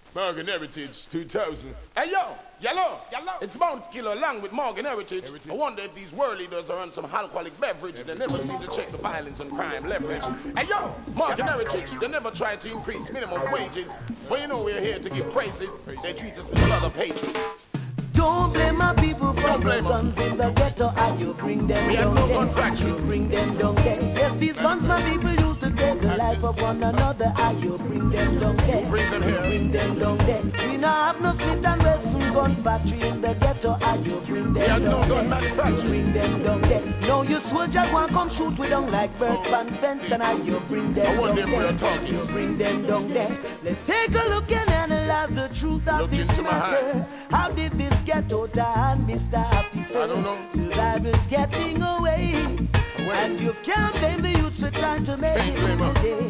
Morgan Heritage 2000. Hey yo, yellow. It's bound to kill along with Morgan Heritage. I wonder if these world leaders are on some alcoholic beverage. They never seem to check the violence and crime leverage. Hey yo, Morgan Heritage. They never try to increase minimum wages. But you know we're here to give praises. They treat us with a lot of hatred. Don't blame my people for the guns in the ghetto and you bring them down there. You bring them down there. Yes, these guns my people use to take the life of one another and you bring them down there. You bring them here. Bring them down there. We not have no Smith and Wesson gun factory in the ghetto and you bring them down there. You bring them down there. Now you soldier want come shoot with them like bird pan fence and I you bring them down there. You bring them down there. Let's take a look and analyze the truth of this matter. How did this get out of hand, Mr. Officer? I don't know. Survival's getting away. And you can't blame the youths for trying to make it in the day.